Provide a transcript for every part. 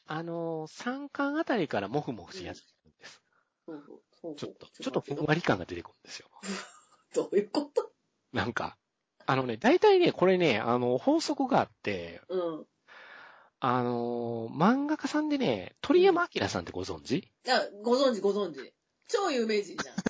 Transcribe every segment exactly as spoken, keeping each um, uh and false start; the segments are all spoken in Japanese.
あのー、さんかんあたりからモフモフし始めるんです。 うん、そうそうちょっと、ちょっとふんわり感が出てくるんですよ。 どういうこと？ なんか、あのね、大体ね、これね、あの、法則があって、 うん。 あのー、漫画家さんでね、鳥山明さんってご存知？ あ、ご存知ご存知。超有名人じゃん。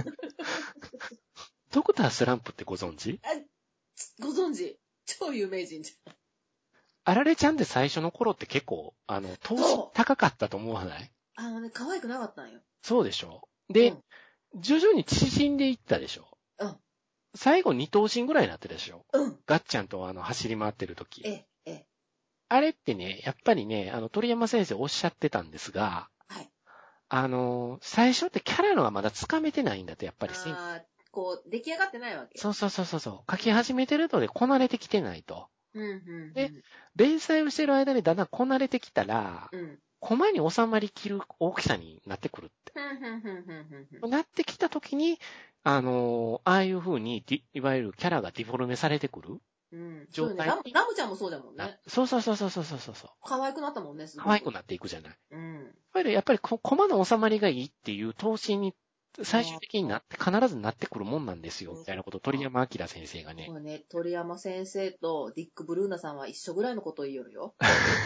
ドクタースランプってご存知？ あ、ご存知。超有名人じゃん。 あられちゃんって最初の頃って結構、あの、投資そう。 高かったと思わない？ あのね、可愛くなかったんよ。 そうでしょ？で、 うん。 徐々に縮んでいったでしょ？ うん。 最後二頭身ぐらいになってたでしょ？ うん。 ガッチャンとあの、走り回ってる時。 え、え、 あれってね、やっぱりね、あの、鳥山先生おっしゃってたんですが、 はい。 あの、最初ってキャラのがまだつかめてないんだと、やっぱり。 あー、こう、出来上がってないわけ。 そうそうそうそうそう。書き始めてるのでこなれてきてないと。 うん、うん、 で、連載をしてる間にだんだんこなれてきたら、 うん。うん。 コマに収まりきる大きさになってくるって。 ふんふんふんふんふんふん。 なってきた時に、あのああいう風に、いわゆるキャラがディフォルメされてくるうん。そうよね。 状態にラム、ラムちゃんもそうだもんね。 そうそうそうそうそうそうそう。 可愛くなったもんね、すごく。 可愛くなっていくじゃない。 うん。 やっぱり、やっぱりコマの収まりがいいっていう投資に最終的になって、必ずなってくるもんなんですよ、みたいなことを鳥山明先生がね。 そうね、鳥山先生とディック・ブルーナさんは一緒ぐらいのことを言いよるよ。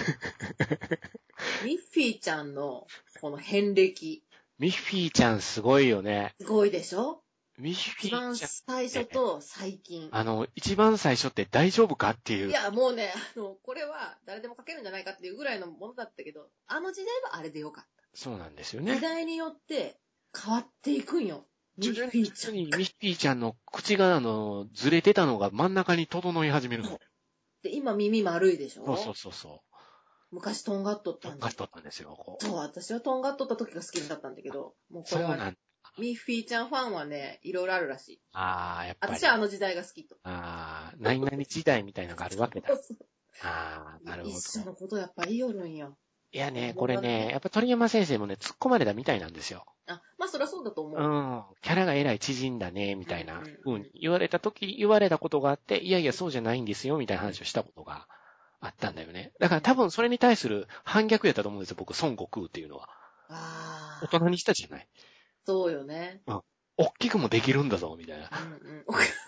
ミッフィーちゃんのこの遍歴。 ミッフィーちゃんすごいよね。 すごいでしょ？ ミッフ一番ィーちゃん、 最初と最近。 あの、一番最初って大丈夫かっていう。 いや、もうね、あの、これは誰でも書けるんじゃないかっていうぐらいのものだったけど、あの時代はあれでよかった。 そうなんですよね。 時代によって変わっていくんよ。ミッ徐々にフィーちゃん。 徐々にミッフィーちゃんの口があの、ずれてたのが真ん中に整い始めるの。 で、今耳丸いでしょ？ そうそうそうそう。 昔とんがっとったんで。 とんがしとったんですよ、こう。 そう、私はとんがっとった時が好きだったんだけど、もうこれは、 そうなん、 ミッフィーちゃんファンはね、いろいろあるらしい。 ああ、やっぱり。 私はあの時代が好きと。 ああ、何々時代みたいなのがあるわけだ。ああ、なるほど。 一緒のことやっぱり言いよるんよ。 いやね、これね、やっぱ鳥山先生もね、突っ込まれたみたいなんですよ。 あ、まあそりゃそうだと思うう。 ん。キャラがえらい縮んだね、みうんたいなうんうん風に言われたとき、言われたことがあって、いやいや、そうじゃないんですよ、みたいな話をしたことがあったんだよね。だから多分それに対する反逆やったと思うんですよ、僕、孫悟空っていうのは。 ああ、 大人にしたじゃない。 そうよね。 うん。大きくもできるんだぞ、みたいな。 うん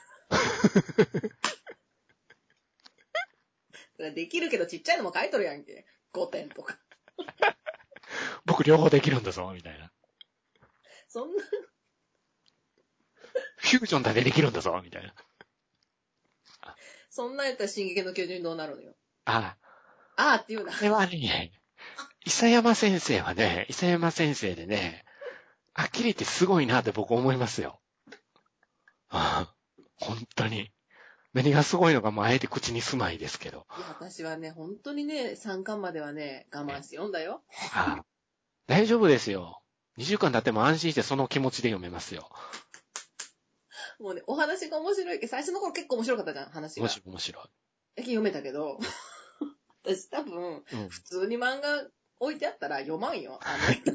うん。できるけどちっちゃいのも書いとるやんけ。ごてんとか。 僕両方できるんだぞ、みたいな。 そんな、 フュージョンだけできるんだぞ、みたいな。 そんなやったら進撃の巨人どうなるのよ。 あああって言うな。 あ、これはね、伊佐山先生はね、伊佐山先生でね、はっきり言ってすごいなって僕思いますよ。ああ、本当に。何がすごいのかもあえて口にすまいですけど。 いや、私はね、本当にね、さんかんまではね、我慢して読んだよ。 ああ、大丈夫ですよ。にしゅうかん経っても安心してその気持ちで読めますよ。 もうね、お話が面白いけど、最初の頃結構面白かったじゃん、話が。 面白い面白い。 読めたけど、私多分、 うん。 普通に漫画置いてあったら読まんよ。あ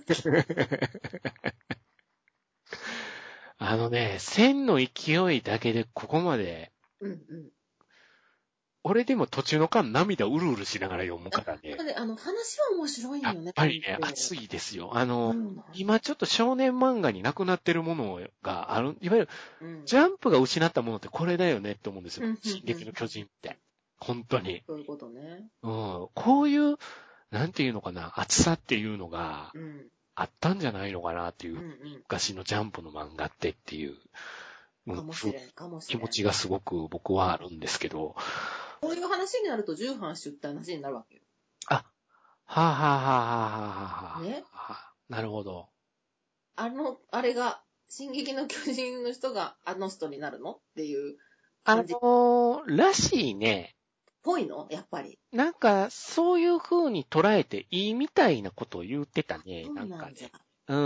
あのね、線の勢いだけでここまで、 の、うんうん。 俺でも途中の間涙うるうるしながら読むからね。 あ、ね、あの、話は面白いやっんよね。 ぱりね、 うん熱いですよ。あの、 うん。 今ちょっと少年漫画になくなってるものがある、いわゆるうん。 ジャンプが失ったものってこれだよねって思うんですよ。 うんうん進撃の巨人って。本当に。 そういうことね。 うん。こういう、なんていうのかな、熱さっていうのがうん。 あったんじゃないのかなっていうんうう、 ん。 昔のジャンプの漫画ってっていう、うんふかもしれん、かもしれん。 気持ちがすごく僕はあるんですけど。 こういう話になると重版出って話になるわけよ。 あ、はあ、はあはあはあはあはあ、 ね。 はあ、なるほど。 あの、あれが、進撃の巨人の人があの人になるのっていうあの感じっー、らしいね。 ぽいのやっぱり。 なんか、そういう風に捉えていいみたいなことを言ってたね。 そうなんなんじゃ。 かね。うん。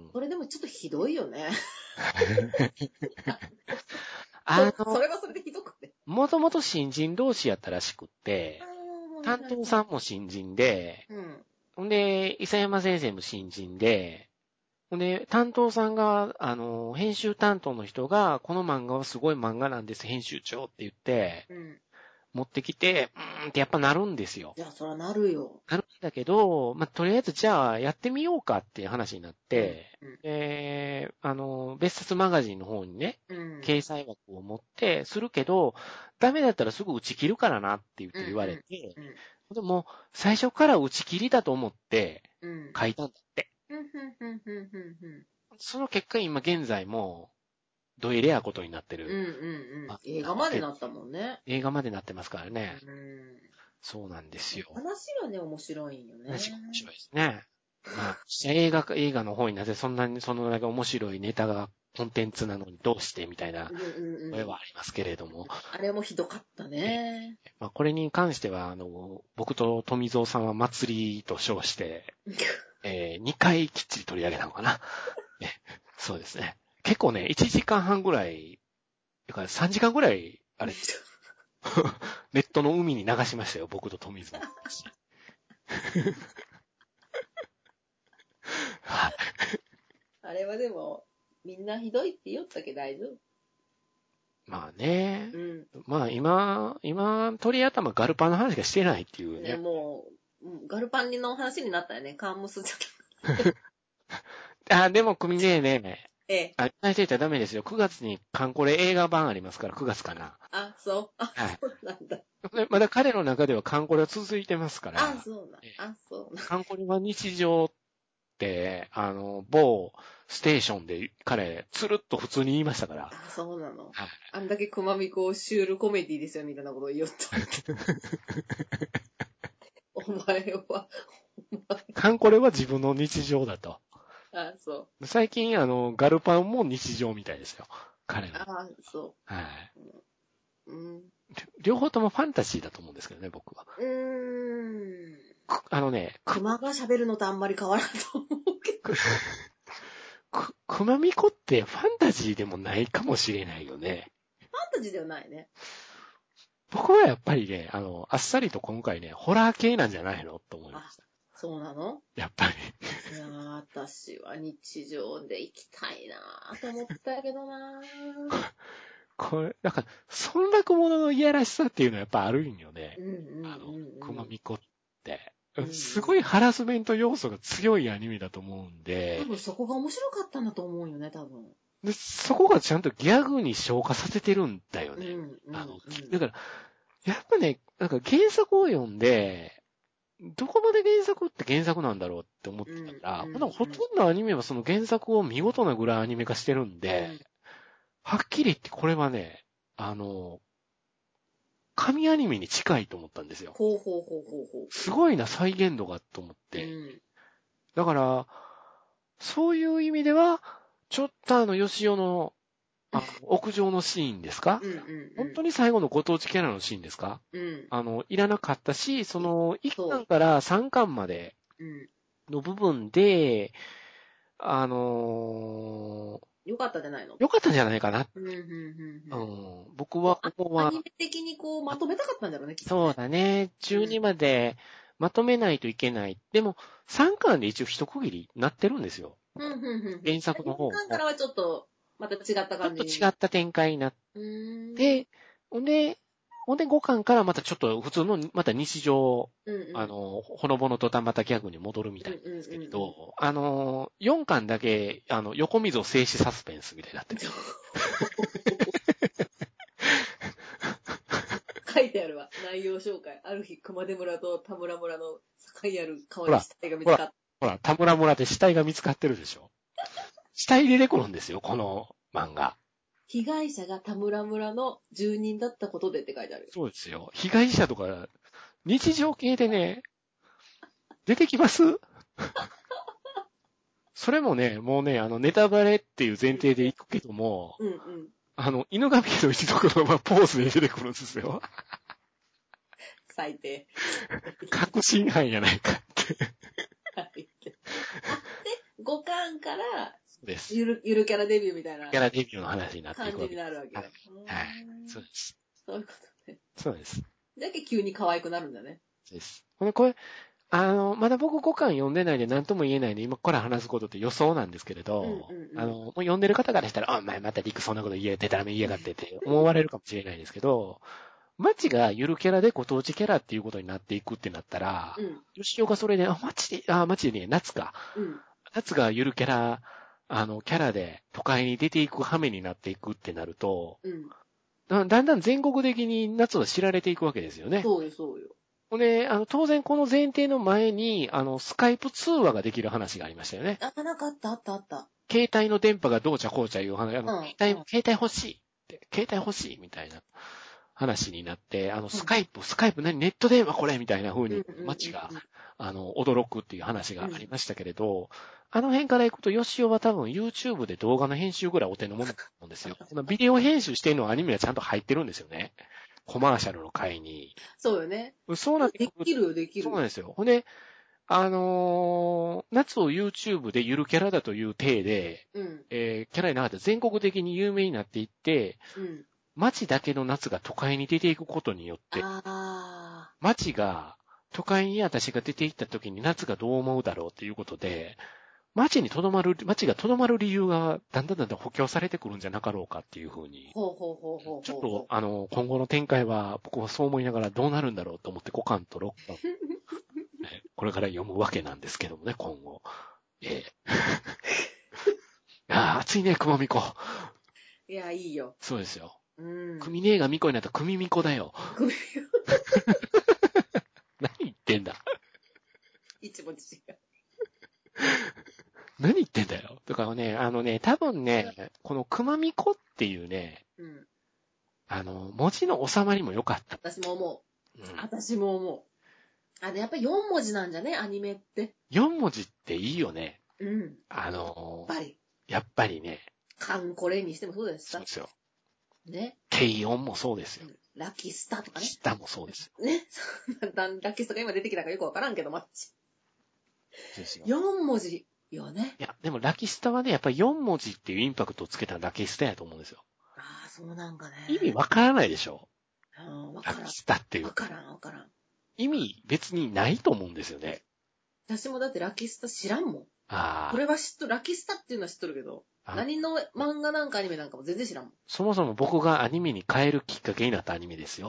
それでもちょっとひどいよね。 あそ、その、 れはそれでひどくて。 もともと新人同士やったらしくって、担当さんも新人で、 うん。 ほんで、伊佐山先生も新人で、ほんで、担当さんが、あの、編集担当の人が、この漫画はすごい漫画なんです、編集長って言って、 うん。 持ってきて、うーんってやっぱなるんですよ。 いや、そらなるよ。 なるんだけど、まあ、とりあえずじゃあやってみようかっていう話になって、 うんうんえー、あの、別冊マガジンの方にね、 うん。 掲載枠を持ってするけど、ダメだったらすぐ打ち切るからなって言って言われて、 うんでも最初から打ち切りだと思ってうん。 書いたんだって。 うんうんうんうんうんその結果今現在も、どえれやことになってうん。うんる。 うんうん。 あ映画までなったもんね。 映画までなってますからね。 うん。 そうなんですよ。 話はね、面白いんよね。 話が面白いですね。まあ、映画、映画の方になぜそんなに、そのだけ面白いネタがコンテンツなのにどうしてみたいなうんうんうん。 声はありますけれども。 あれもひどかったね。 まあ、これに関しては、あの、僕と富蔵さんは祭りと称して、えー、にかいきっちり取り上げたのかな。ね、そうですね。結構ね、いちじかんはんぐらい、だからさんじかんぐらい、あれ、ネットの海に流しましたよ、僕と富蔵。はい。 あれはでも、みんなひどいって言おったけど大丈夫。 まあね。 うん。 まあ今、今、鳥頭ガルパンの話がしてないっていうね、 ね。 もう、うんガルパンの話になったよね。カンムスじゃあ、でも組ねえね。 ええ。 あ、言っていたらダメですよ。くがつにカンコレ映画版ありますから、くがつかな。 あ、そう。あ、 はい。 そうなんだ。 でまだ彼の中ではカンコレは続いてますから。 あ、そうなん。あ、そうなん。 カンコレは日常って、あの、某ステーションで彼、つるっと普通に言いましたから。 あ、そうなの。 はい。 あんだけくまみこシュールコメディですよ、みたいなことを言おった。お前は、 カンコレは自分の日常だと。 あ、そう。 最近、あの、ガルパンも日常みたいですよ。彼の。 あ、そはい。 う。うん。 両方ともファンタジーだと思うんですけどね、僕は。 うーん。 くあのね、く、 熊が喋るのとあんまり変わらんと思うけど。 く、く、くまみこってファンタジーでもないかもしれないよね。 ファンタジーではないね。 僕はやっぱりね、あの、あっさりと今回ね、ホラー系なんじゃないのと思いました。 そうなの？ やっぱり。 いやー、私は日常で行きたいなーと思ったけどなー。 これ、なんか、村落物のいやらしさっていうのはやっぱあるんよね。 うんうんうんあの、 うん。 くまみこってうん。 すごいハラスメント要素が強いアニメだと思うんで、 多分そこが面白かったんだと思うよね、多分。 でそこがちゃんとギャグに消化させてるんだよね。 うんうんうん。 あの、だから、やっぱね、なんか原作を読んで、どこまで原作って原作なんだろうって思ってたから、 うんうんほんならほとんどアニメはその原作を見事なぐらいアニメ化してるんで、 うんはっきり言ってこれはね、あの、神アニメに近いと思ったんですよ。 ほうほうほうほうほう。 すごいな、再現度がと思って。 うん。 だから、そういう意味では、ちょっとあの、吉尾の、あの、屋上のシーンですか、 うんうんうん。 本当に最後のご当地キャラのシーンですか、 うん。 あの、いらなかったし、その、いっそうかんからさんかんまでうん。 の部分で、あのよかったじゃないの？ ー、良かったんじゃないかな。 うんうんうんううん。 ん、僕はここはアニ、メ的にこう、まとめたかったんだろうね、きっとそうね。 だね、じゅうにまでまとめないといけない。でも、さんかんで一応一区切りになってるんですよ。 うんうんうんうん。 原作の方も。 よんかんからはちょっと、また違ったちょっ感じに。 と違った展開になっうーん。 て、ほんで、ほんでごかんからまたちょっと普通の、また日常、 うんうん。 あの、ほのぼのとたまたギャグに戻るみたいなんですけれど、 うんうんうんあの、よんかんだけ、あの、横溝静止サスペンスみたいになってる。 書いてあるわ。内容紹介。ある日、熊手村と田村村の境にある川に死体が見つかった。 ほら、田村村で死体が見つかってるでしょ。死体出てくるんですよ、この漫画。 被害者が田村村の住人だったことでって書いてある。 そうですよ。被害者とか、日常系でね、出てきますそれもね、もうね、あの、ネタバレっていう前提でいくけども、 うんうん。 あの、犬神家の一族のままポーズで出てくるんですよ。 最低。 確信犯やないかって。 最低。あ、で、ごかんから、 そうです。 ゆる、ゆるキャラデビューみたいなキャラデビューの話になってい感じくわけです。 になるわけだ。 はい。はい。そうです。 そういうことね。 そうです。 だけ急に可愛くなるんだね。 そうです。これ、これ、あの、まだ僕ごかん読んでないんで何とも言えないんで、今から話すことって予想なんですけれど、 うんうんうんあの、もう読んでる方からしたら、あ、お前またリクそんなこと言えてたらめ言いやがってって思われるかもしれないですけど、 マチがゆるキャラでご当地キャラっていうことになっていくってなったら、 うん。 よしおがそれで、あ、マチで、あ、マチでね、夏か。 うん。 夏がゆるキャラ、あの、キャラで都会に出ていく羽目になっていくってなると、 うん。 だだんだん全国的に夏は知られていくわけですよね。 そうよ、そうよ。 ほんで、あの、当然この前提の前に、あの、スカイプ通話ができる話がありましたよね。 あ、なんかあった、あった、あった。 携帯の電波がどうちゃこうちゃいう話、あの、 うん。 携帯、 うん。 携帯欲しいって、携帯欲しいみたいな話になって、あの、スカイプ、スカイプ何ネット電話これみたいな風にうん。うん。 街が、あの、驚くっていう話がうん。 ありましたけれど、あの辺から行くと、ヨシオは多分 YouTube で動画の編集ぐらいお手の物だと思うんですよ。このビデオ編集してるのはアニメはちゃんと入ってるんですよね。コマーシャルの回に。 そうよね。 そうなってくるできるよ、できる。 そうなんですよ。ほんで、あのー夏を YouTube でゆるキャラだという体で、 うん。 えーキャラになって全国的に有名になっていって、 うん。 街だけの夏が都会に出ていくことによって、 あ街が、都会に私が出て行った時に夏がどう思うだろうということで、街にとどまる、街がとどまる理由がだんだんだんだん補強されてくるんじゃなかろうかっていうふうに、 ー。ほうほうほうほうちょっと、 ほうほう。 あの、今後の展開は僕はそう思いながらどうなるんだろうと思ってごかんとろっかん、ねこれから読むわけなんですけどもね、今後。ええああ、暑いね、くまみこ。 いや、いいよ。 そうですよ。 うん。 くみねえがみこになったらくみみこだよ。 ごめんよ。 何言ってんだ。 一文字違う。 何言ってんだよ。だからね、あのね、多分ね、このくまみこっていうね、 うん。 あの、文字の収まりも良かった。 私も思う。 うん、 私も思う。あれ、やっぱよん文字なんじゃねアニメって。 よん文字っていいよね。 うん。 あやっの、 ぱり。 やっぱりね、 カンコレにしてもそうですさ。 そうですよ。 ね。 軽音もそうですよ。 ラキスタとかね。 スタもそうですよ。 ね。そんなラキスタが今出てきたかよくわからんけど、マッチ。 そうですよ。 よん文字よね。 いや、でもラキスタはね、やっぱりよん文字っていうインパクトをつけたラキスタやと思うんですよ。 ああ、そうなんかね。 意味わからないでしょ。 うん、わからん。 ラキスタっていう。 わからん、わからん。 意味別にないと思うんですよね。 私もだってラキスタ知らんもん。 あこれは知っとる、ラキスタっていうのは知っとるけど、 あ。 何の漫画なんかアニメなんかも全然知らんもん。 そもそも僕がアニメに変えるきっかけになったアニメですよ。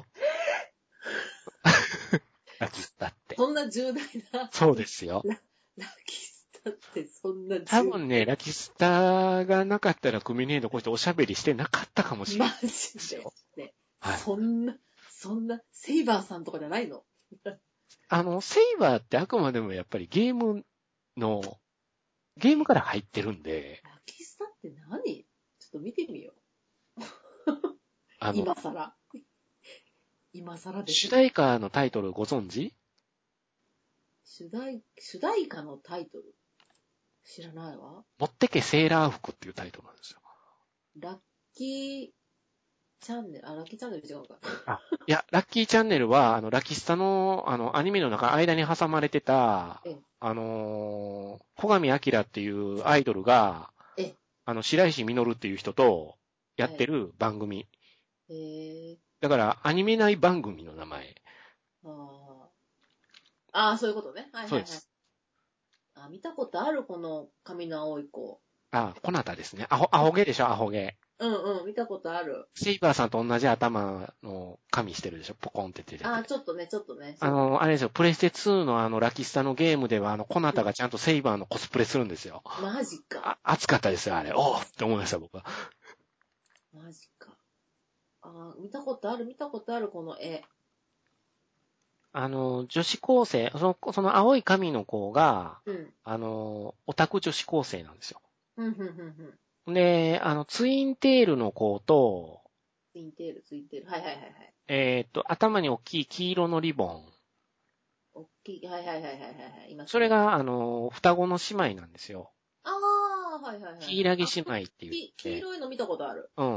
ラキスタって。 そんな重大な。 そうですよ。 ラ、ラキスタってそんな重多分ね、ラキスタがなかったらクミネードこうしておしゃべりしてなかったかもしれないマジですよ。 で。ね。 はい。 そんな、そんな、セイバーさんとかじゃないの？ あの、セイバーってあくまでもやっぱりゲームの、ゲームから入ってるんで、 ラキスタって何？ちょっと見てみよう。 あの、 今更。今更です。 主題歌のタイトルご存知？ 主題、主題歌のタイトル。知らないわ。 持ってけセーラー服っていうタイトルなんですよ。 ラッキーチャンネル、あ、ラッキーチャンネル違うか。 あ、いや、ラッキーチャンネルは、あの、ラキスタの、あの、アニメの中、間に挟まれてたええ、 あのー、小上明っていうアイドルが、 ええ、ああの、白石実っていう人とやってる番組。 へえ、 だから、アニメ内番組の名前。 ああ。ああ、そういうことね。はいはいはい。 そうです。 あ、見たことある、この髪の青い子。 あ、こなたですね。アホ、アホ毛でしょ、アホ毛。 うんうん、見たことある。 セイバーさんと同じ頭の髪してるでしょ、ポコンって出てて。 ああ、ちょっとね、ちょっとね。 あの、あれですよ、プレステツーのあの、ラキスタのゲームでは、あの、コナタがちゃんとセイバーのコスプレするんですよ。 マジか。 あ、熱かったですよ、あれ。おーって思いました、僕は。 マジか。ああ、見たことある、見たことある、この絵。 あの、女子高生、その、その青い髪の子が、 うん。 あの、オタク女子高生なんですよ。 うん、うん、うん、うん。 で、あの、ツインテールの子と、 ツインテール、ツインテール。はいはいはいはい。 えっと、頭に大きい黄色のリボン。 おっきい。はいはいはいはいはいはい。いますね。 それが、あの、双子の姉妹なんですよ。 ああ、はいはいはい。 ヒイラギ姉妹って言っき黄て。 色いの見たことある。 うん。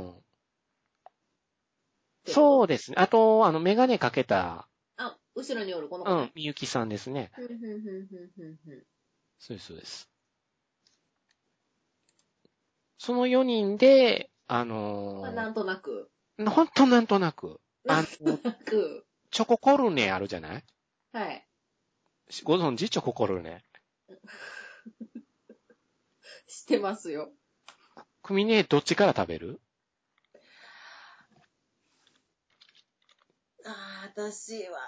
う。 そうですね。あと、あの、メガネかけた、 あ、後ろにおる、この子ね。 うん、みゆきさんですね。 ふんふんふんふんふんふん。 そうです、そうです。そのよにんで、あまあ、 のなんとなく。 ー、ほんとなんとなく、 なんあの、 となく。 チョココルネあるじゃない？ はい。 ご存知？チョココルネ。 知ってますよ。 クミネどっちから食べる？ あ私はね、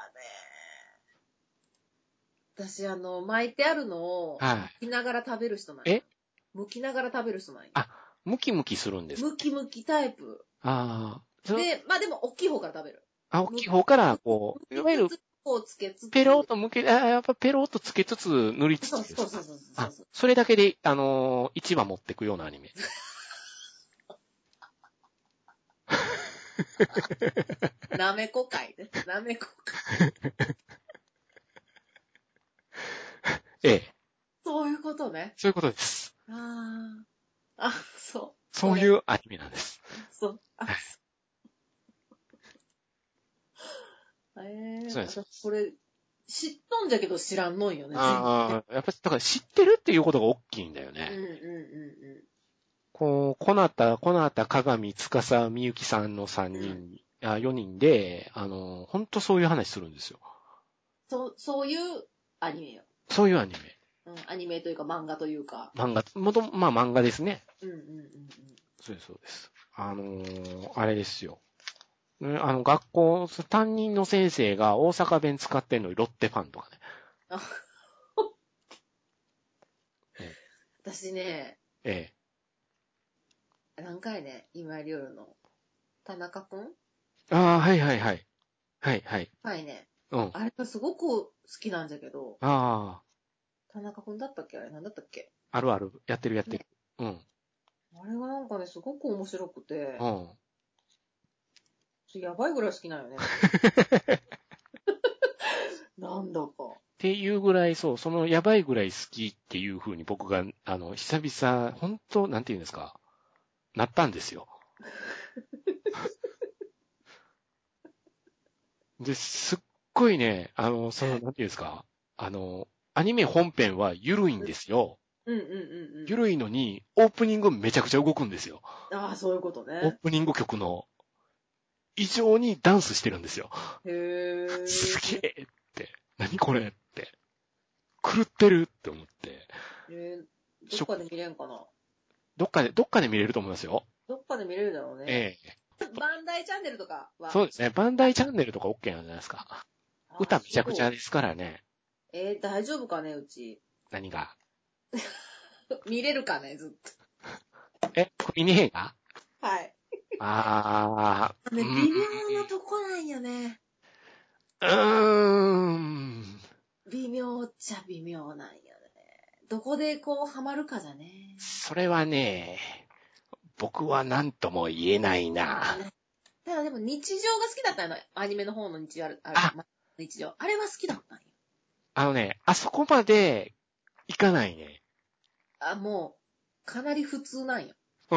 私あの、巻いてあるのを、 はい。 剥きながら食べる人なんや。 え剥きながら食べる人なんや。 あ、ムキムキするんですか？ ムキムキタイプ。 ああ。 で、まあでも、大きい方から食べる。 あ、大きい方から、こう、いわゆる、 こうつけつつ。 ペローと向け、あやっぱペローとつけつつ塗りつつですか？ そうそうそうそうそう。 あ、それだけで、あのー、一番持ってくようなアニメ。 なめこ会ね。なめこ会。 ええ。 そういうことね。 そういうことです。 ああ。あ、そう。 そういうアニメなんです。 そう。あ、 はい。 そう。ええー、 そうです。 私これ、知っとんじゃけど知らんのんよね、全然。 ああ、やっぱり、だから知ってるっていうことが大きいんだよね。 うんうんうんうん。 こう、こなた、こなた、かがみ、つかさ、みゆきさんのさんにん、うん、あよにんで、あの、ほんとそういう話するんですよ。 そう、そういうアニメよ。 そういうアニメ。 うん、アニメというか漫画というか。 漫画、もと、まあ漫画ですね。 うんうんうんうん。 そうです、そうです。あのー、あれですよ。あの、学校、担任の先生が大阪弁使ってんのにロッテファンとかね。 あえ私ね、 え。 何回ね、今井亮の田中くんああ、はいはいはい。はいはい。 はいね。 うん。 あれがすごく好きなんだけど、 あ田中くんだったっけあれ何だったっけあ、あるある。やってるやってる。 ね。 うん。 あれがなんかね、すごく面白くて、 うん。 やばいぐらい好きなんよね。なんだか。 っていうぐらい、そう、そのやばいぐらい好きっていう風に僕が、あの、久々、本当なんて言うんですか、なったんですよ。で、すっごいね、あの、その、なんて言うんですか、あの、アニメ本編は緩いんですよ。 うんうんうんうん。 緩いのに、オープニングめちゃくちゃ動くんですよ。 ああ、そういうことオーね。 プニング曲の異常にダンスしてるんですよ。 へすげえ。 えって。何これって。狂ってるって思って。 えー、どっかで見れんかな。 どっかで、どっかで見れると思いますよ。 どっかで見れるだろうね。 ええ。 バンダイチャンネルとかは。 そうですね。バンダイチャンネルとか OK なんじゃないですか。 ああ、 歌めちゃくちそう。 ゃですからね。 えー、大丈夫かね、うち。 何が。 見れるかね、ずっえ、コミネ映画？ と。はい。 あー、 ね、 うーん。 微妙なとこなんよね。 うーん。 微妙っちゃ微妙なんよね。どこでこうハマるかじゃね。 それはね、僕は何とも言えないな。 ただでも日常が好きだったの。アニメの方の日常ある、あるあ、 ま日常。あれは好きだったんよ。 あのね、あそこまでいかないね。 あ、もう、かなり普通なんよ。 うん。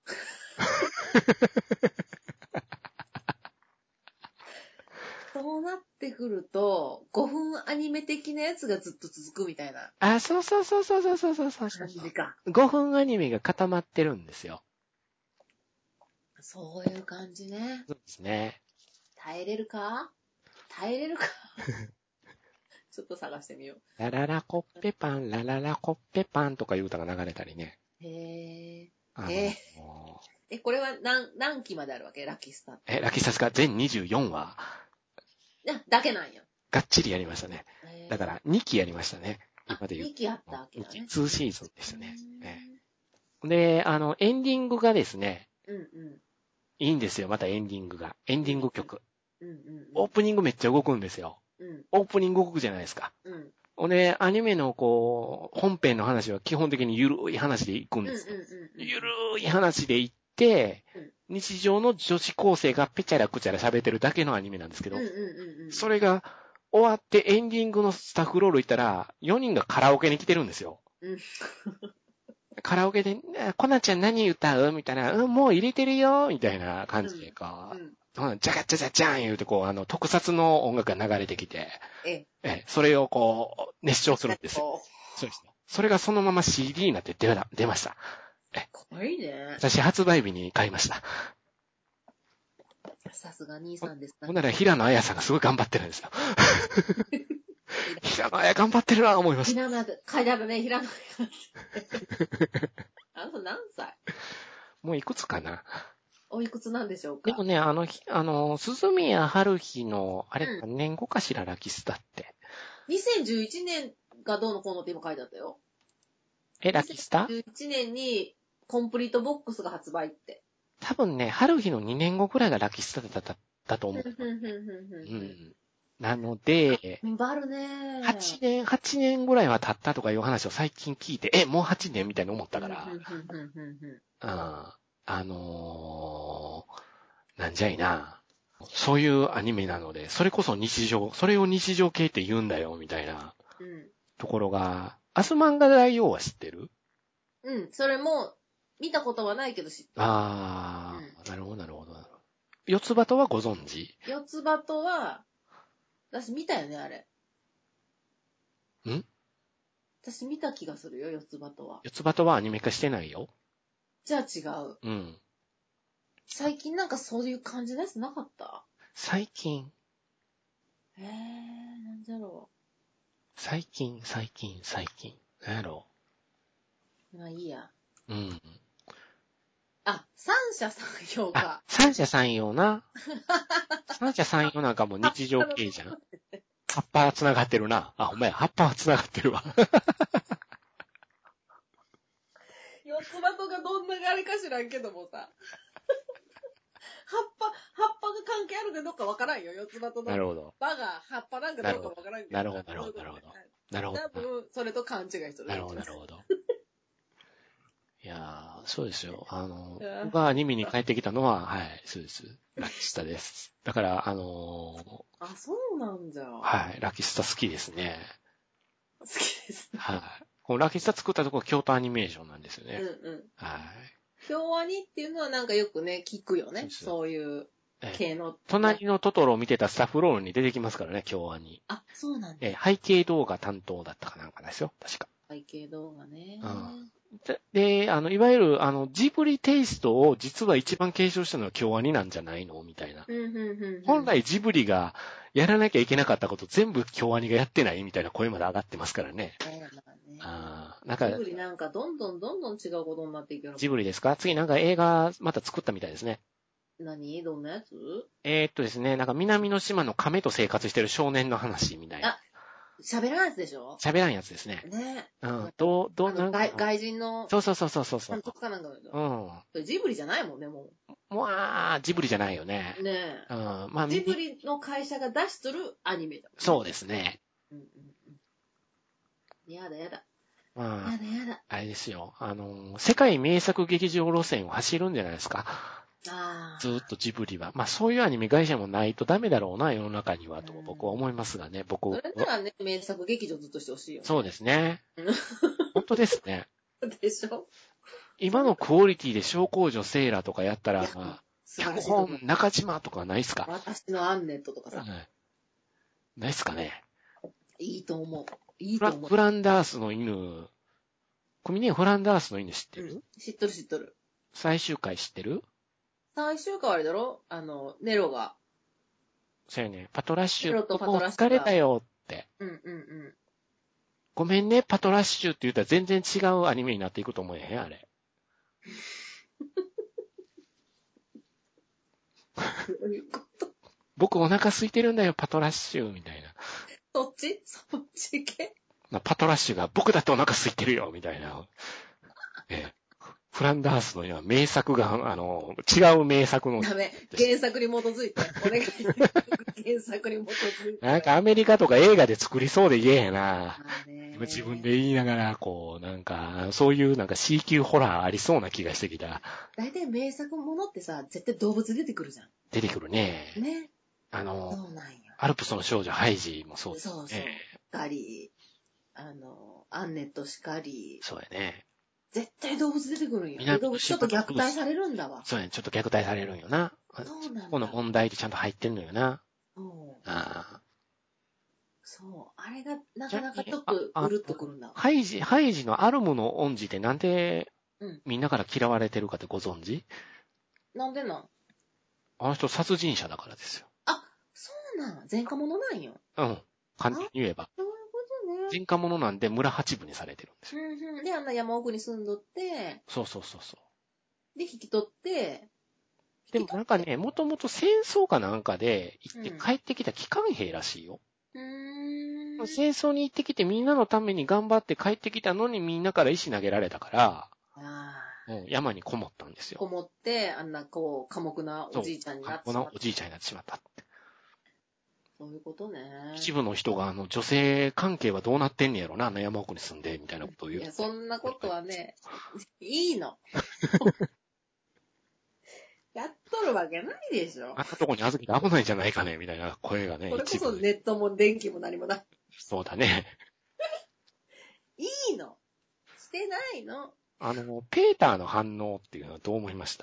そうなってくると、ごふんアニメ的なやつがずっと続くみたいなあ、そうそうそうそうそうそうそうそうそう。 感じか。 ごふんアニメが固まってるんですよ。 そういう感じね。 そうですね。 耐えれるか耐えれるかちょっと探してみよラララコッペパン、ラララコッペパンとかいう歌が流れたりね。 う。へえ。 あの、 へえ。え、これは何、何期まであるわけラキスタって。 え、ラキサスが全にじゅうよんわ、 あ、だけなんや。 がっちりやりましたね。 へえ。 だからにきやりましたね。 あ、 今で言う。 にきあったわけにき、 だね。 にシーズンでしたうーね。 んえで、あの、エンディングがですね、 うんうん。 いいんですよ、またエンディングが。エンディング曲。 うんうんオープニングめっちゃ動くんですよ。 うん。うんオープニング動くじゃないですか。 うん。うんほんで、アニメのこう、本編の話は基本的にゆるい話で行くんうんうんですよ。 うん。 ゆるい話で行って、 うん日常の女子高生がペチャラクチャラ喋ってるだけのアニメなんですけど、 うんうんうんうん。 それが終わってエンディングのスタッフロール行ったら、よにんがカラオケに来てるんですよ。 うん。 カラオケで、コナちゃん何歌うみたいな、うん、もう入れてるよみたいな感じで、こう、 うん。 うん、ジャカジャジャジャン言うて、こう、あの、特撮の音楽が流れてきて、 え、 え、それをこう、熱唱するんですよ。そうですね。それがそのまま シーディー になって出出ました。え、 かわいいね。 私発売日に買いました。 さすが兄さんですほんなら平野綾さんがすごい頑張ってるんですよ。 ね。 平野綾頑張ってるな思います。 平野が、階段ね、平野が。あの人何歳もういくつかなおいくつなんでしょうか。 でもね、あの、あの、鈴宮春日の、あれうん何年後かしら、ラキスタって。 にせんじゅういちねんがどうのこうのって今書いてあったよ。 え、ラキスタにせんじゅういちねんにコンプリートボックスが発売って。 多分ね、春日のにねんごくらいがラキスタだっただと思う。 ふんふんふんふんうふん。 ん。なので、 バルねはちねん、はちねんぐらいは経ったとかいう話を最近聞いて、え、もうはちねんみたいに思ったから、 ふんふんふんふんふん。 ああのー、なんじゃいな。そういうアニメなので、それこそ日常、それを日常系って言うんだよ、みたいなうん。 ところが、アスマンガ大王は知ってる？ うん。それも、見たことはないけど知ってる。 あー、 うんなるほど、なるほど。四つ葉とはご存知？ 四つ葉とは、私見たよね、あれ。 ん私見た気がするよ、四つ葉とは。 四つ葉とはアニメ化してないよ。 じゃあ違う。 うん。 最近なんかそういう感じのやつなかった？ 最近、 へぇー、なんじゃろ最近、最近、最近。なんやろう。まあいいや。 う。うん。 あ、三者三様あか、。 三者三様な。三者三様なんかもう日常系じゃん。葉っぱは繋がってるな。あ、ほんまや、葉っぱは繋がってるわ。 四つ葉とがどんなあれか知らんけどもさ。葉っぱ、葉っぱが関係あるかどうかわからんよ、四つ葉との。 なるほど。 葉が葉っぱなんかどうかわからんけど。 なるほど、なるほど、なるほど。なるほど。 多分、それと勘違いしてる。 なるほど、なるほど。いやー、そうですよ。あのう、ん僕がアニメに帰ってきたのは、はい、そうです。ラキスタです。だから、あのーあ、そうなんじゃ。 はい、ラキスタ好きですね。 好きですね。 はい。このラキスタ作ったところ、京都アニメーションなんですようんね。 うん。 はい。 京アニっていうのはなんかよくね、聞くよね。 そうですそういうえ系の。 隣のトトロを見てたスタッフロールに出てきますからね、京アニ。 あ、そうなんだ。 え背景動画担当だったかなんかですよ、確か。 背景動画ね。 うんで、であの、いわゆる、あの、ジブリテイストを実は一番継承したのは京アニなんじゃないのみたいな。 うん、うん、うん。 本来ジブリがやらなきゃいけなかったこと全部京アニがやってないみたいな声まで上がってますからね。 ええまあね。 ああ、なんかジ、ブリなんかどんどんどんどん違うことになっていくよ。 ジブリですか？次なんか映画また作ったみたいですね。 何どんなやつ？ えー、っとですね、なんか南の島の亀と生活してる少年の話みたいな。 あ、喋らんやつでしょ？ 喋らんやつですね。 ね。 うん。どう、どう、なんか。 外外人のそうそうそうそうそうそう。 監督かなんかだよ。 うん。 それジブリじゃないもんね、ももう、あージブリじゃないよね。 う。ねうん。まあ、 え。ジブリの会社が出しとるアニメだもんね。 そうですね。 うんうんうん。やだやだ。 まあ、 やだやだ。 あれですよ。あの、世界名作劇場路線を走るんじゃないですか。 ああ。 ずーっとジブリは。まあ、そういうアニメ会社もないとダメだろうな、世の中には、と僕は思いますがね。僕それならね、名作劇場ずっとしてほしいよね。 そうですね。本当ですね。 でしょ？ 今のクオリティで小公女セーラとかやったら、まあ、 素晴ら脚しいと思う本、中島とかないっすか？ 私のアンネットとかさ。 うんないっすかね。 いいと思う。いいフラと思う。 フランダースの犬、コミネフランダースの犬知ってる、 うん、知っとる知っとる。 最終回知ってる？ 最終回あれだろ？あの、ネロが。 そうよね。パトラッシュ、 ネロとパトラッシュがもう疲れたよって。 うんうんうん。 ごめんね、パトラッシュって言ったら全然違うアニメになっていくと思えへんあれ。 どういうこと？ 僕お腹空いてるんだよ、パトラッシュみたいな。 そっちそっち系？ パトラッシュが僕だってお腹空いてるよみたいな。ええフランダースの今、名作が、あの、違う名作の。 ダメ。原作に基づいて。お願い。原作に基づいて。 なんかアメリカとか映画で作りそうで言えへんな。 まあね、 自分で言いながら、こう、なんか、そういうなんか シー 級ホラーありそうな気がしてきた。 大体名作ものってさ、絶対動物出てくるじゃん。 出てくるね。 ね。 あの、 そうなんよ。 アルプスの少女ハイジもそうですね。 そうそう。しかり、あの、アンネットしかり。 そうやね。 絶対動物出てくるんよ。 南動物ちょっと虐待されるんだわ。 そうやね。ちょっと虐待されるんよな。 そうなんだ。 この問題でちゃんと入ってんのよな。 そう。 ああ。 そう。あれがなかなかちょっとうるっとくるんだわ。 ハイジ、ハイジのアルムの恩師ってなんでうん。 みんなから嫌われてるかってご存知？ なんでなん？ あの人殺人者だからですよ。 あ、そうなん。前科者なんよ。 うん。簡単に言えば。 そういうことね。 前科者なんで村八分にされてるんですよ。 うんうん。で、あんな山奥に住んどって、 そうそうそうそう。 で、聞き取って、 でもなんかね、もともと戦争かなんかで行って帰ってきた帰還兵らしいよ。 うーん。 戦争に行ってきてみんなのために頑張って帰ってきたのにみんなから石投げられたから、 あうん、山にこもったんですあ。こよ。 もって、あんな、こう、寡黙なおじいちゃんになってこしまった。 のおじいちゃんになってしまった。 そういうことね。 一部の人が、あの、女性関係はどうなってんねやろな、あの山奥に住んで、みたいなことを言う。 いや、そんなことはね、いいの。やっとるわけないでしょ。 あんなとこに預けて危ないんじゃないかね、みたいな声がね、 これこそ一部。 ネットも電気も何もない。 そうだね。 いいの。してないの。 あの、ペーターの反応っていうのはどう思いました？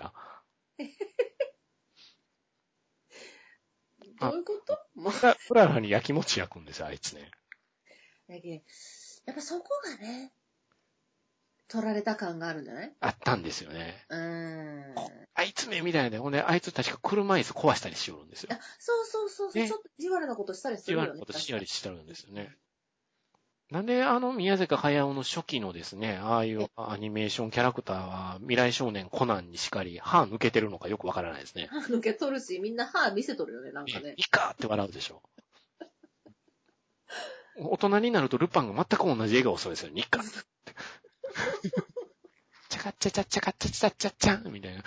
どういうこともうプラプララに焼きもち焼くんですよ、あいつね。 だけどやっぱそこがね、取られた感があるんじゃない？ あったんですよね。 うーん。 あいつめみたいで、ほんで、あいつ確か車椅子壊したりしよるんですよ。 あ、そうそうそうそう、 ねちょっと意地悪なことしたりす意地るよね。 悪なことしやりしてるんですよね。なんで、あの、宮坂駿の初期のですね、ああいうアニメーションキャラクターは、未来少年コナンにしかり、歯抜けてるのかよくわからないですね。 歯抜け取るし、みんな歯見せとるよね、なんかね。 いいかって笑うでしょ。大人になるとルパンが全く同じ笑顔そうですよ。ニッカって。チャカチャチャチャカチャチャチャチャンみたいな。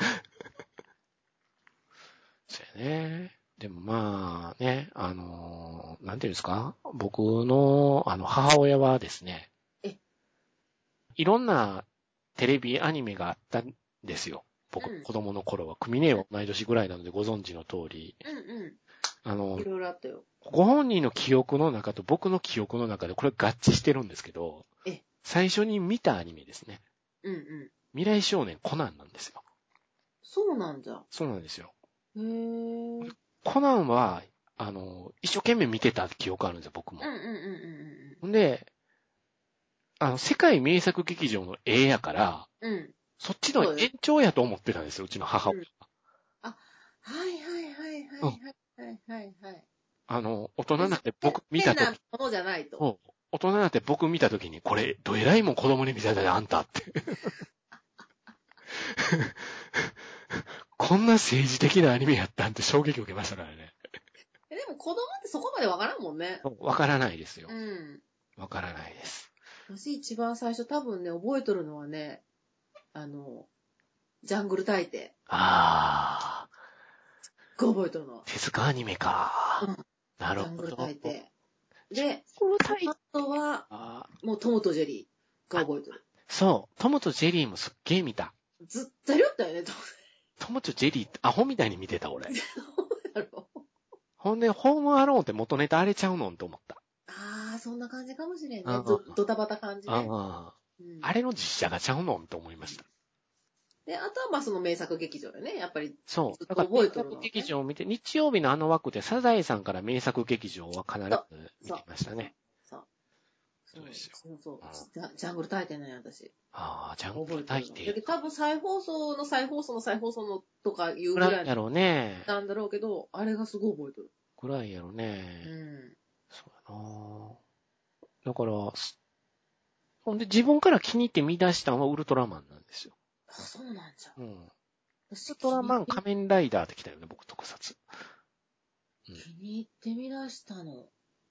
そうやね。でもまあね、あのー、なんていうんですか？僕の、あの、母親はですね、 えいろんなテレビアニメがあったんですよ。僕、 うん子供の頃は。クミネーは同い年ぐらいなのでご存知の通り。 うんうあのん。い、ろいろあったよ。 ご本人の記憶の中と僕の記憶の中でこれ合致してるんですけど、 え最初に見たアニメですね。 うんうん。 未来少年コナンなんですよ。 そうなんじゃ。 そうなんですよ。 へー。 コナンは、あの、一生懸命見てた記憶あるんですよ、僕もうん。うんうんうんほんで、あの、世界名作劇場の絵やから、 うん。うん。 そっちの延長やと思ってたんですよ、うちの母親は。 あ、はいはいはいはうん。 いはいはいはい。 あの、大人になって僕見た変なとき、 ものじゃないと。 そう大人になって僕見たときに、これ、どえらいもん子供に見せたで、あんたって。こんな政治的なアニメやったんって衝撃を受けましたからね。 え、でも子供ってそこまでわからんもんね。 わからないですよう。ん。 わからないです。 私一番最初多分ね、覚えとるのはね、あの、ジャングル大帝。 あが覚えとるの。 ー、手塚アニメか。 うん。 なるジャングルほど。 大帝。で、 このタイあとは、 あもうトムとジェリーが覚えとる。 そう、トムとジェリーもすっげえ見た。 ずっとやりよったよね、トム。 トムとジェリーってアホみたいに見てた、俺。 だろう。 ほんで、ホームアローンって元ネタ荒れちゃうのんと思った。 ああ、そんな感じかもしれんね。 あードドタバタ感じね。 あうん、 あれの実写がちゃうのんと思いました。 で、あとはまあその名作劇場よね。やっぱりそう。 ずっとだから、名作覚えとるの、ね。 劇場を見て、日曜日のあの枠でサザエさんから名作劇場は必ず見てましたね。 そう。 そうですよ。 そうそう、 うんジャ。ジャングル大帝なんや、私。 ああ、ジャングル覚えてるの。 大帝。 で多分再放送の再放送の再放送のとかいうぐらい暗いやろうね。 なんだろうけど、あれがすごい覚えてる。 暗いやろうね。 うん。 そうやなだから、ほんで自分から気に入って見出したのはウルトラマンなんですよ。 あ、そうなんじゃ。 うん。ウ私ルトラマン仮面ライダーって来たよね、僕特撮。 気に入ってみ出したの。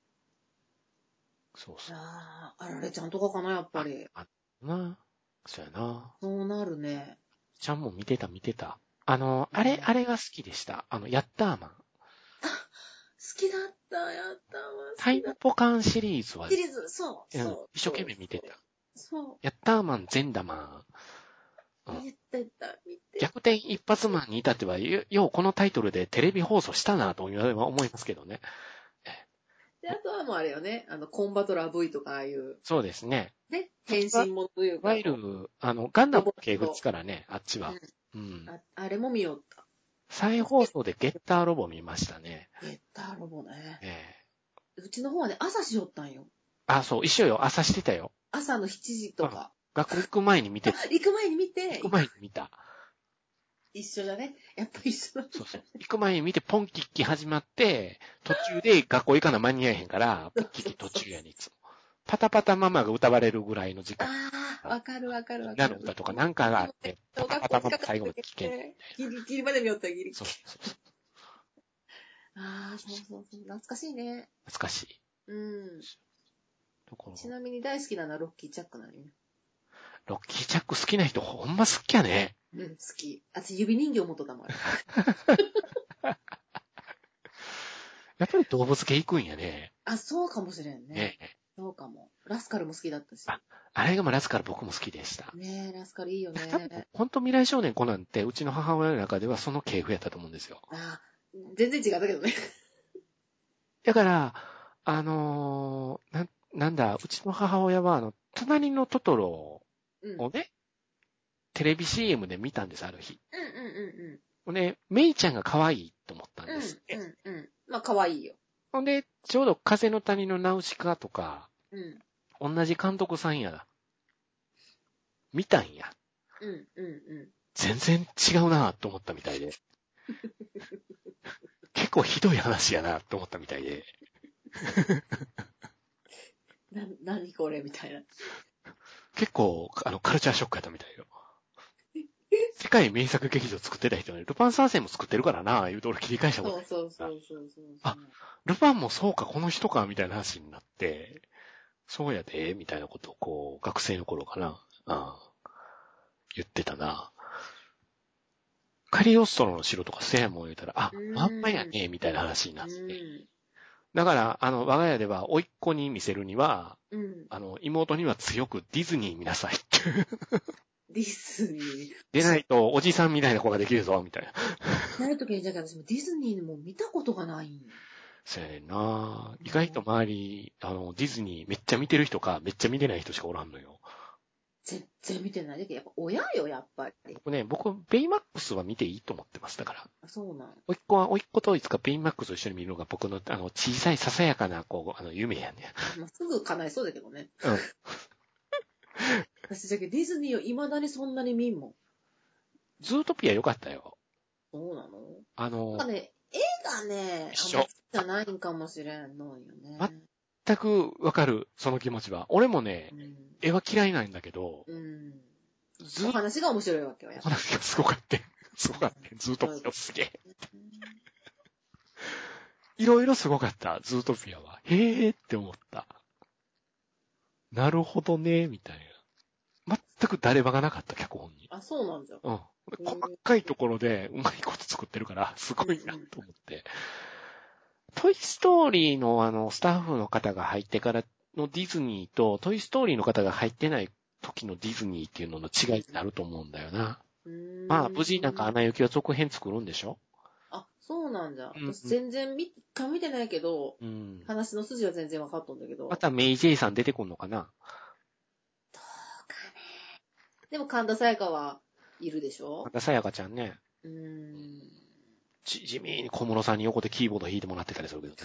そうそう。 ああ、あられちゃんとかかな、やっぱり。 あ、あな。そうやな。 そうなるね。 ちゃんも見てた見てた。あの、あれ、 うんあれが好きでした。あの、ヤッターマン。 好きだった、やったわ。 タイムポカンシリーズは、 シリーズ、そう、 うんそう。 一生懸命見てた。 そヤッターマン、ゼンダマン。 う。 うん見てた、見てた。 逆転一発マンに至っては、よようこのタイトルでテレビ放送したなと思いますけどね。 で、あとはもうあれよね、あの、コンバトラー V とかああいう、 そうですね。 ね、変身ものというか。 いわゆる、あの、ガンダムの系譜ですからね、あっちは。うん。 ああれも見よった。 再放送でゲッターロボ見ましたね。 ゲッターロボね。 ええうちの方はね、朝しよったんよ。 あ、そう、一緒よ。朝してたよ。 朝のしちじとか。 学校行く前に見て、 行く前に見て、 行く前に見た。 一緒だね。やっぱ一緒だね。 そうそう。行く前に見て、ポンキッキ始まって、途中で学校行かな間に合えへんから、ポンキッキ途中やね、いつも。パタパタママが歌われるぐらいの時間。 ああ、 わかるわかるわかる。 なの歌とかなんかがあって、 小学校頭近く最後まで聞けん。 ギリギリまで見よったギリ。 そうそうそう。 ああ、そうそうそう。懐かしいね。 懐かしい。 うん。 ところちなみに大好きなのはロッキーチャックなのよね。 ロッキーチャック好きな人ほんま好きやね。 うん、好き。あと指人形持っとったもん。 やっぱり動物系行くんやね。 あ、そうかもしれんね。 ねそうかも。ラスカルも好きだったし。 あ、あれがまあラスカル僕も好きでした。 ねえ、ラスカルいいよね。 多分、ほんと未来少年コナンってうちの母親の中ではその系譜やったと思うんですよ。 あ全然違ったけどね。 だから、あのー、な、なんだ、うちの母親はあの、隣のトトロうん。 をね、テレビ シーエム で見たんです、ある日。 うんうんうんほんで、メイちゃんが可愛いと思ったんうん。 ですって。 うんうんうん。まあ、可愛いよ。 ほんで、ちょうど風の谷のナウシカとか、 うん。 同じ監督さんや。見たんや。 うんうんうん。 全然違うなと思ったみたいで。結構ひどい話やなと思ったみたいで。 な、なにこれみたいな。 結構、あの、カルチャーショックやったみたいよ。世界名作劇場作ってた人ね、ルパン三世も作ってるからな、言うと俺切り返したことそうそうそうそうそう。 あルパンもそうか、この人か、みたいな話になって、そうやで、みたいなことを、こう、学生の頃かな、ああ言ってたな。カリオストロの城とかせやもん言うたら、あ、まんまやね、みたいな話になって。だから、あの、我が家では、甥っ子に見せるには、 うん。 あの、妹には強くディズニー見なさいって。 ディズニー。 でないと、おじさんみたいな子ができるぞ、みたいな。 ないときに、じゃあ私もディズニーも見たことがないんよ。 そうやねんな。意外と周り、あの、ディズニーめっちゃ見てる人か、めっちゃ見てない人しかおらんのよ。 全然見てない。だけどやっぱ親よ、やっぱり。 僕ね、僕、ベイマックスは見ていいと思ってます。だから。 あそうなん。 おいっ子は、おいっ子といつかベイマックスを一緒に見るのが僕の、あの、小さいささやかな、こう、あの、夢やねまあ、すぐ叶いそうだけどね。 うん。 私だけどディズニーを未だにそんなに見んもん。 ズートピア良かったよ。 そうなのあの、 なんかね、絵がね、 一緒あんま好きじゃないんかもしれんのよね。 全くわかる、その気持ちは。俺もね、 うん。 絵は嫌いなんだけど、 うん。 ずお話が面白いわけよ、やっぱ。 話がすごかった。すごかった。ズートピアすげえ。いろいろすごかった、ズートピアは。へーって思った。なるほどね、みたいな。全く誰場がなかった、脚本に。 あ、そうなんじゃ。 うん。細かいところでうまいこと作ってるから、すごいなと思って。トイストーリーのあの、スタッフの方が入ってからのディズニーと、トイストーリーの方が入ってない時のディズニーっていうのの違いってあると思うんだよな。まあ、無事なんかアナ雪は続編作るんでしょ？ あ、そうなんじゃ。 うんうん私全然見、か見てないけど、 うん。 話の筋は全然分かっとんだけど。 またメイジェイさん出てくんのかな？ どうかね。でも神田沙也加はいるでしょ？ またさやかちゃんね。 うーん。 ち、地味に小室さんに横でキーボード弾いてもらってたりするけどね。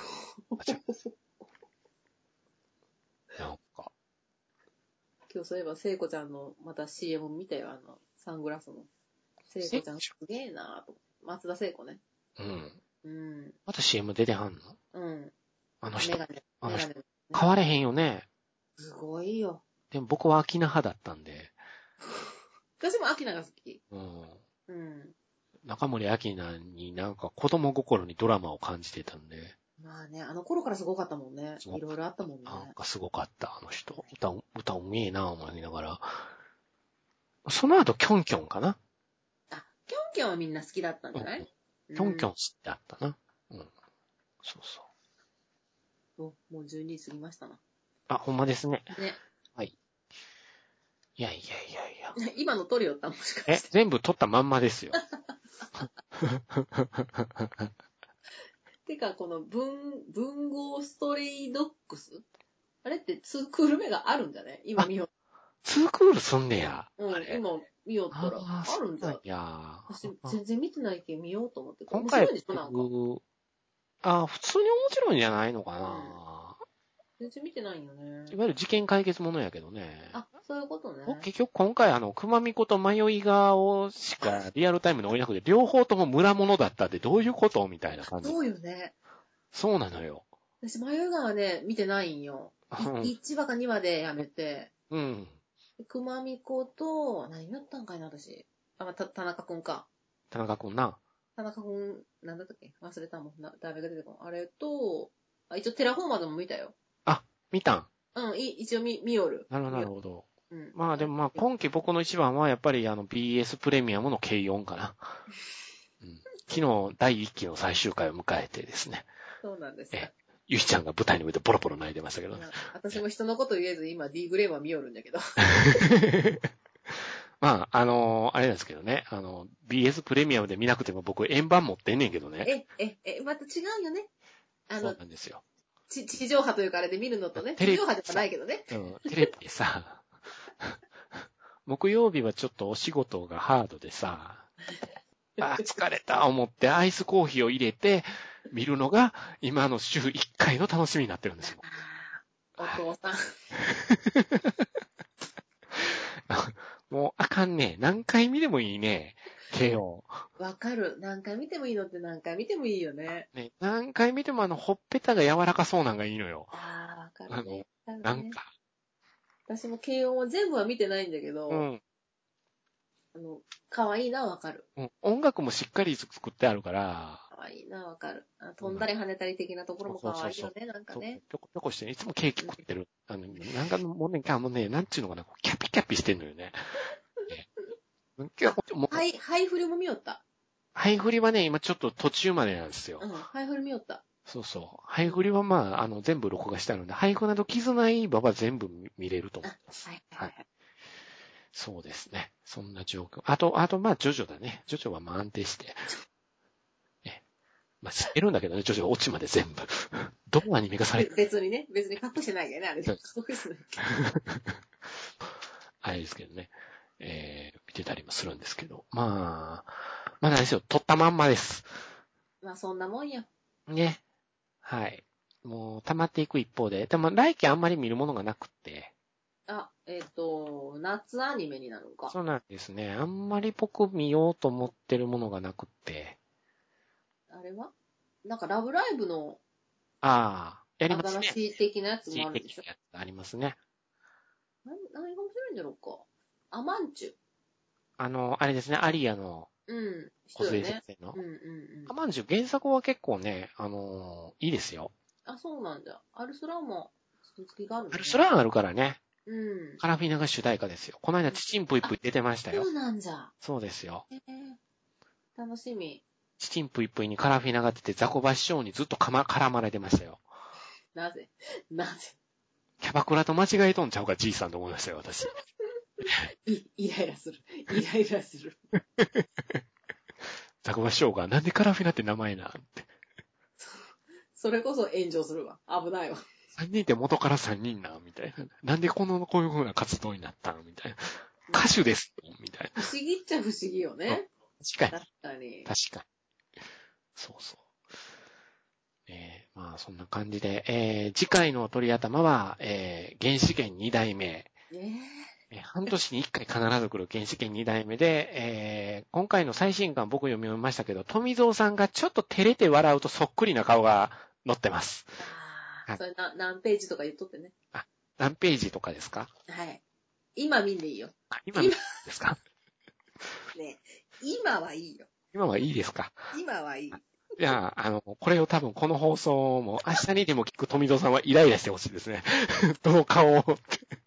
なんか。 今日そういえば聖子ちゃんのまた シーエム 見たよ、あの、サングラスの。聖子ちゃんすげえなぁと。松田聖子ね。 うん。 うん。 また シーエム 出てはんの？ うん。 あの人。 メガネ。 あの人。 メガネ、ね。 変われへんよね。 すごいよ。 でも僕はアキナ派だったんで。 私もアキナが好き。 うん。 うん。 中森明菜になんか子供心にドラマを感じてたんで。 まあね、あの頃からすごかったもんね。いろいろあったもんね。 なんかすごかった、あの人。歌、歌うめえなぁ思いながら。その後、キョンキョンかな？ あ、キョンキョンはみんな好きだったんじゃない？ うん、キョンキョン知ってあったな。うん。そうそう。 お、もうじゅうにじ過ぎましたな。 あ、ほんまですね。 ね。 はい。いやいやいやいや。 今のトリオったもしかして。 え、全部撮ったまんまですよ。 てか、この文、文豪ストレイドッグスあれってツークール目があるんじゃね今見よう。 ツークールすんねや。 うん、今見よったら、ああるんじゃん。 いや私、全然見てないけど見ようと思って。 今回、 面白いでしょなんか。 あ、普通に面白いんじゃないのかな、うん、 全然見てないよね。 いわゆる事件解決ものやけどね。 あ、そういうことね。 結局今回あの、熊巫女と迷い側をしかリアルタイムに追いなくて、両方とも村物だったってどういうことみたいな感じ。 そうよね。 そうなのよ。 私、迷い側ね、見てないんよ。いちわかにわでやめて。 うん。 熊美子と、何やったんかいな、私。あ、また、田中くんか。 田中くんな。 田中くん、なんだったっけ忘れたもん。な、誰が出てくるのあれと、あ、一応テラフォーマーでも見たよ。 あ、見たん。 うん、い、一応見、見よる。 なるほど、なるほど。 うん。 まあでもまあ今期僕の一番はやっぱりあの ビーエス プレミアムの軽よんかな。うん、昨日だいいっきの最終回を迎えてですね。 そうなんですか。 え、ゆきちゃんが舞台に上でボロボロ泣いてましたけどね。 私も人のこと言えず今 D グレーマー見よるんだけど。 まあ、あのーあれなんですけどね。あの、ビーエス プレミアムで見なくても僕円盤持ってんねんけどね。 え、え、え、また違うよね。あのそう、なんですよ。 地、地上波というかあれで見るのとね。 テレ地上波ではないけどね。 うん、テレビでさ、木曜日はちょっとお仕事がハードでさ、あ、疲れた思ってアイスコーヒーを入れて見るのが今の週いっかいの楽しみになってるんですよ。 あーお父さん。 もうあかんね。何回見てもいいね。ケオ。 わかる。何回見てもいいのって何回見てもいいよね。 ね、何回見てもあの、ほっぺたが柔らかそうなんがいいのよ。 ああ、わかあの、 るね。わかるね。 なんか。 私も軽音は全部は見てないんだけど、 うん。 あの、可愛いな、わかる。 うん、音楽もしっかり作ってあるから、 可愛いな、わかる。あ飛んだり跳ねたり的なところも可愛いよね、なんかそう、 ね。 ぴょこぴょこしてね、いつもケーキ食ってる。あの、なんかもうね、あのね、なんちゅうのかな、キャピキャピしてんのよね。ね今日もうハイ、ハイフルも見よった。 ハイフリはね、今ちょっと途中までなんですよ。 うん、ハイフル見よった。 そうそう。ハイフリはまあ、あの、全部録画してあるんで、ハイフなど絆いいばば全部見れると思いあ、 ます。 はい、はい、はい。 そうですね。そんな状況。あと、あと、まあ、ジョジョだね。ジョジョはまあ安定して。え、まあ、知ってるんだけどね、ジョジョオチまで全部。どのアニメ化されてる別にね、別に隠してないけどね、あれ。 そう隠してないけあれですけどね。えー、見てたりもするんですけど。まあ、まあなんですよ。撮ったまんまです。 ど。まあそんなもんや。 ね。はい。もう、溜まっていく一方で。でも、来期あんまり見るものがなくって。 あ、えっ、と、夏アニメになるのか。 そうなんですね。あんまり僕見ようと思ってるものがなくって。 あれはなんかラブライブのああ、やりますね。 新しい的なやつもあるんでしょ地域的なやつありますね。 何、何が面白いんだろうか。アマンチュ。 あの、あれですね、アリアのうん。人小杉先よね。 生の。 うんうんうん。 アマンジュ原作は結構ね、あのーいいですよ。 あ、そうなんだ。アルスラーも続きがあるのね。 アルスラーンあるからね。 うん。 カラフィナが主題歌ですよ。この間、チチンプイプイ出てましたよ。 そうなんじゃ。 そうですよ。 えー、楽しみ。 チチンプイプイにカラフィナが出て、ザコバ師匠にずっとかま、絡まれてましたよ。 なぜなぜキャバクラと間違えとんちゃうか、じいさんと思いましたよ、私。 い、イライラする。イライラする。 ザコバ師匠が、なんでカラフィナって名前なんって。 それこそ炎上するわ。危ないわ。 三人って元から三人なんみたいな。なんでこの、こういう風な活動になったんみたいな。歌手ですみたいな。 不思議っちゃ不思議よね。 確かに。 確かに。 確かに。そうそう。えー、まあそんな感じで、えー、次回の鳥頭は、えー、原始圏二代目。 ええー半年に一回必ず来る原始圏二代目で、えー、今回の最新刊僕読みましたけど、富蔵さんがちょっと照れて笑うとそっくりな顔が載ってます。 ー、ああ、 はいそれな、何ページとか言っとってね。 あ、何ページとかですか？ はい。今見んでいいよ。 あ、今ですか？ ね今はいいよ。 今はいいですか？ 今はいい。 いや、あの、これを多分この放送も明日にでも聞く富蔵さんはイライラしてほしいですね。どう顔を。